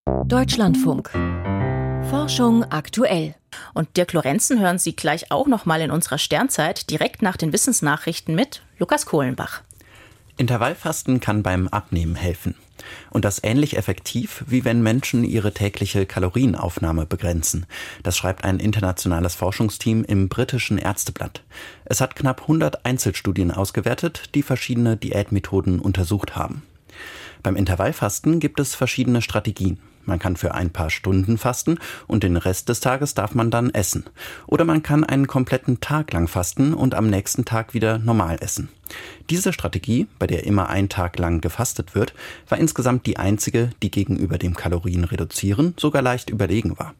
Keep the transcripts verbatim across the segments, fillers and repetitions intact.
Deutschlandfunk. Forschung aktuell. Und Dirk Lorenzen hören Sie gleich auch noch mal in unserer Sternzeit direkt nach den Wissensnachrichten mit Lukas Kohlenbach. Intervallfasten kann beim Abnehmen helfen. Und das ähnlich effektiv, wie wenn Menschen ihre tägliche Kalorienaufnahme begrenzen. Das schreibt ein internationales Forschungsteam im britischen Ärzteblatt. Es hat knapp hundert Einzelstudien ausgewertet, die verschiedene Diätmethoden untersucht haben. Beim Intervallfasten gibt es verschiedene Strategien. Man kann für ein paar Stunden fasten und den Rest des Tages darf man dann essen. Oder man kann einen kompletten Tag lang fasten und am nächsten Tag wieder normal essen. Diese Strategie, bei der immer ein Tag lang gefastet wird, war insgesamt die einzige, die gegenüber dem Kalorienreduzieren sogar leicht überlegen war.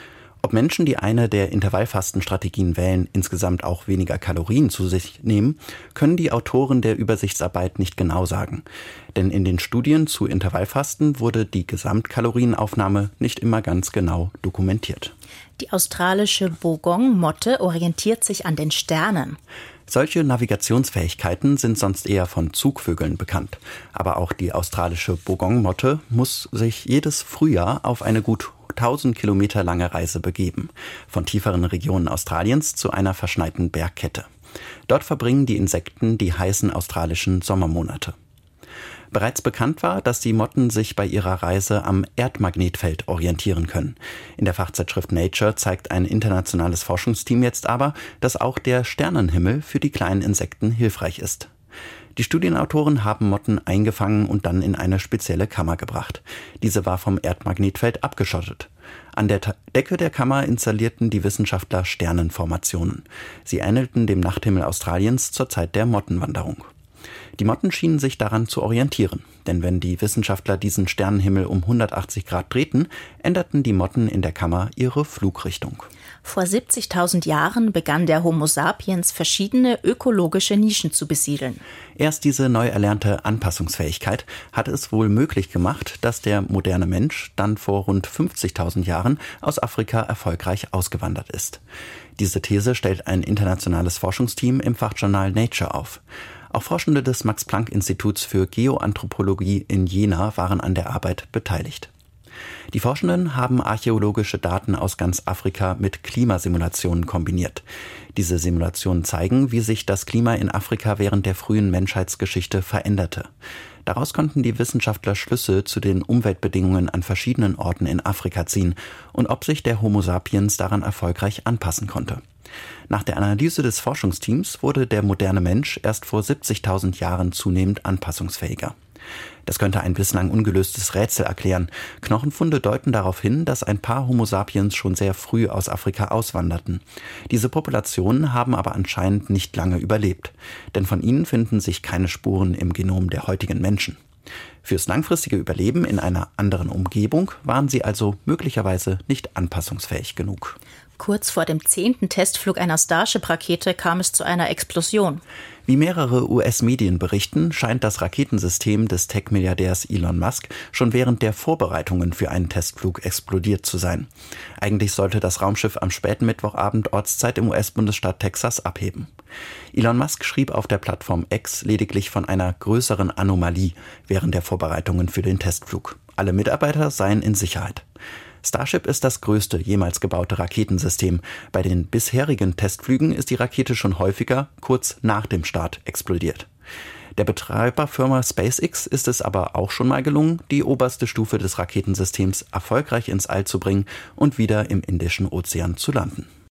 Ob Menschen, die eine der Intervallfastenstrategien wählen, insgesamt auch weniger Kalorien zu sich nehmen, können die Autoren der Übersichtsarbeit nicht genau sagen. Denn in den Studien zu Intervallfasten wurde die Gesamtkalorienaufnahme nicht immer ganz genau dokumentiert. Die australische Bogong-Motte orientiert sich an den Sternen. Solche Navigationsfähigkeiten sind sonst eher von Zugvögeln bekannt. Aber auch die australische Bogong-Motte muss sich jedes Frühjahr auf eine gut tausend Kilometer lange Reise begeben, von tieferen Regionen Australiens zu einer verschneiten Bergkette. Dort verbringen die Insekten die heißen australischen Sommermonate. Bereits bekannt war, dass die Motten sich bei ihrer Reise am Erdmagnetfeld orientieren können. In der Fachzeitschrift Nature zeigt ein internationales Forschungsteam jetzt aber, dass auch der Sternenhimmel für die kleinen Insekten hilfreich ist. Die Studienautoren haben Motten eingefangen und dann in eine spezielle Kammer gebracht. Diese war vom Erdmagnetfeld abgeschottet. An der Decke der Kammer installierten die Wissenschaftler Sternenformationen. Sie ähnelten dem Nachthimmel Australiens zur Zeit der Mottenwanderung. Die Motten schienen sich daran zu orientieren, denn wenn die Wissenschaftler diesen Sternenhimmel um hundertachtzig Grad drehten, änderten die Motten in der Kammer ihre Flugrichtung. Vor siebzigtausend Jahren begann der Homo sapiens, verschiedene ökologische Nischen zu besiedeln. Erst diese neu erlernte Anpassungsfähigkeit hat es wohl möglich gemacht, dass der moderne Mensch dann vor rund fünfzigtausend Jahren aus Afrika erfolgreich ausgewandert ist. Diese These stellt ein internationales Forschungsteam im Fachjournal Nature auf. Auch Forschende des Max-Planck-Instituts für Geoanthropologie in Jena waren an der Arbeit beteiligt. Die Forschenden haben archäologische Daten aus ganz Afrika mit Klimasimulationen kombiniert. Diese Simulationen zeigen, wie sich das Klima in Afrika während der frühen Menschheitsgeschichte veränderte. Daraus konnten die Wissenschaftler Schlüsse zu den Umweltbedingungen an verschiedenen Orten in Afrika ziehen und ob sich der Homo sapiens daran erfolgreich anpassen konnte. Nach der Analyse des Forschungsteams wurde der moderne Mensch erst vor siebzigtausend Jahren zunehmend anpassungsfähiger. Das könnte ein bislang ungelöstes Rätsel erklären. Knochenfunde deuten darauf hin, dass ein paar Homo sapiens schon sehr früh aus Afrika auswanderten. Diese Populationen haben aber anscheinend nicht lange überlebt, denn von ihnen finden sich keine Spuren im Genom der heutigen Menschen. Fürs langfristige Überleben in einer anderen Umgebung waren sie also möglicherweise nicht anpassungsfähig genug. Kurz vor dem zehnten Testflug einer Starship-Rakete kam es zu einer Explosion. Wie mehrere U S-Medien berichten, scheint das Raketensystem des Tech-Milliardärs Elon Musk schon während der Vorbereitungen für einen Testflug explodiert zu sein. Eigentlich sollte das Raumschiff am späten Mittwochabend Ortszeit im U S-Bundesstaat Texas abheben. Elon Musk schrieb auf der Plattform X lediglich von einer größeren Anomalie während der Vorbereitungen für den Testflug. Alle Mitarbeiter seien in Sicherheit. Starship ist das größte jemals gebaute Raketensystem. Bei den bisherigen Testflügen ist die Rakete schon häufiger kurz nach dem Start explodiert. Der Betreiberfirma SpaceX ist es aber auch schon mal gelungen, die oberste Stufe des Raketensystems erfolgreich ins All zu bringen und wieder im Indischen Ozean zu landen.